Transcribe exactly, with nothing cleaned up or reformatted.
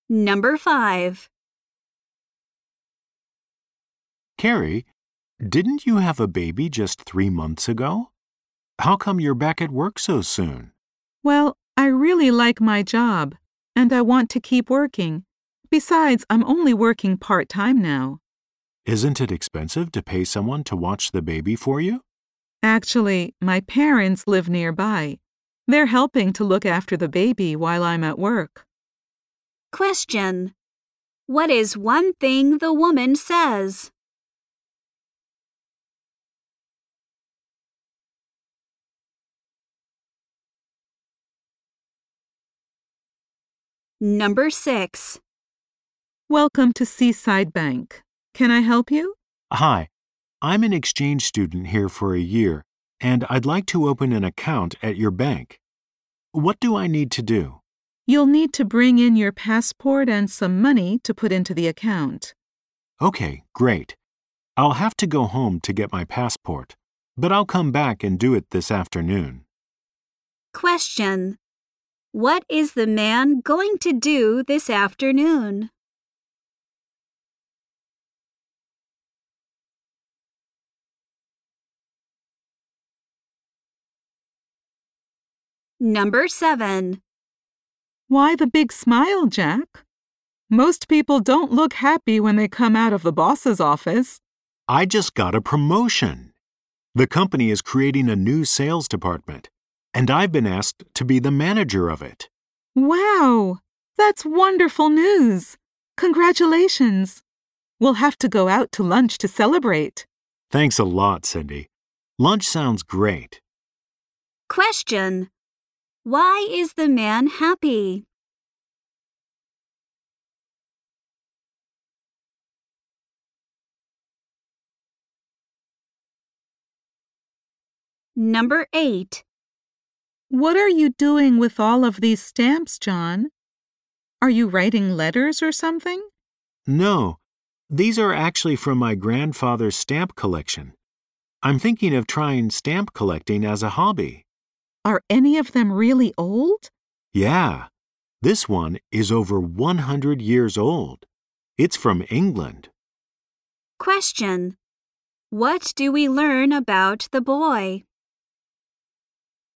Number five. Carrie, didn't you have a baby just three months ago? How come you're back at work so soon? Well, I really like my job, and I want to keep working. Besides, I'm only working part-time now. Isn't it expensive to pay someone to watch the baby for you? Actually, my parents live nearby. They're helping to look after the baby while I'm at work. Question. What is one thing the woman says? Number six. Welcome to Seaside Bank. Can I help you? Hi, I'm an exchange student here for a year, and I'd like to open an account at your bank. What do I need to do? You'll need to bring in your passport and some money to put into the account. Okay, great. I'll have to go home to get my passport, but I'll come back and do it this afternoon. Question. What is the man going to do this afternoon? Number seven. Why the big smile, Jack? Most people don't look happy when they come out of the boss's office. I just got a promotion. The company is creating a new sales department, and I've been asked to be the manager of it. Wow! That's wonderful news! Congratulations! We'll have to go out to lunch to celebrate. Thanks a lot, Cindy. Lunch sounds great. Question. Why is the man happy? Number eight. What are you doing with all of these stamps, John? Are you writing letters or something? No, these are actually from my grandfather's stamp collection. I'm thinking of trying stamp collecting as a hobby. Are any of them really old? Yeah, this one is over one hundred years old. It's from England. Question. What do we learn about the boy?